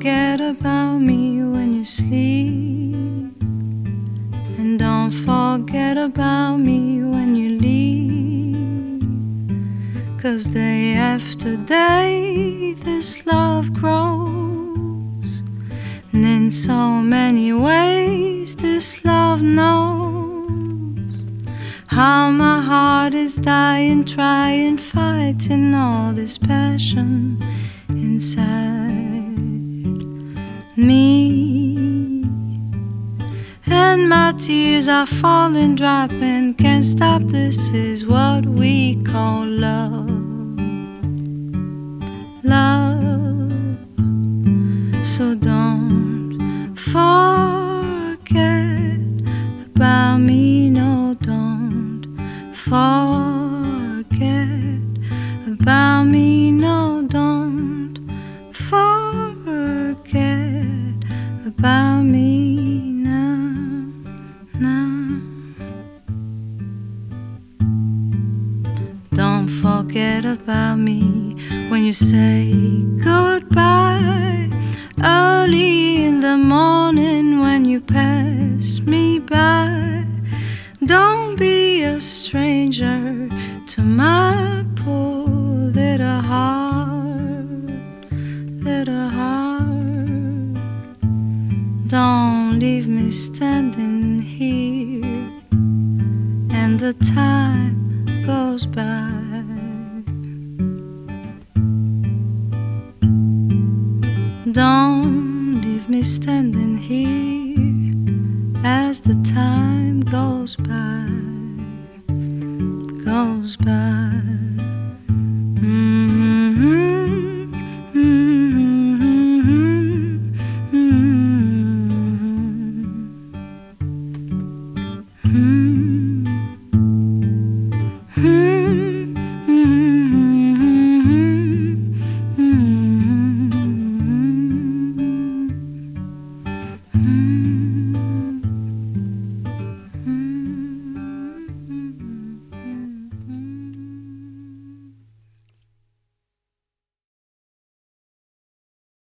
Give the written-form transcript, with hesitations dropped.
forget about me when you sleep, and don't forget about me when you leave. 'Cause day after day this love grows, and in so many ways this love knows how my heart is dying, trying, fighting all this passion inside me. And my tears are falling, dropping, can't stop, this is what we call love. Love. So don't forget about me, no, don't forget about me, no, don't forget about me now, now. Don't forget about me when you say goodbye, early in the morning when you pass me by. Don't be a stranger to my poor little heart, little heart. Don't leave me standing here and the time goes by. Don't leave me standing here as the time goes by, goes by. Mm-hmm.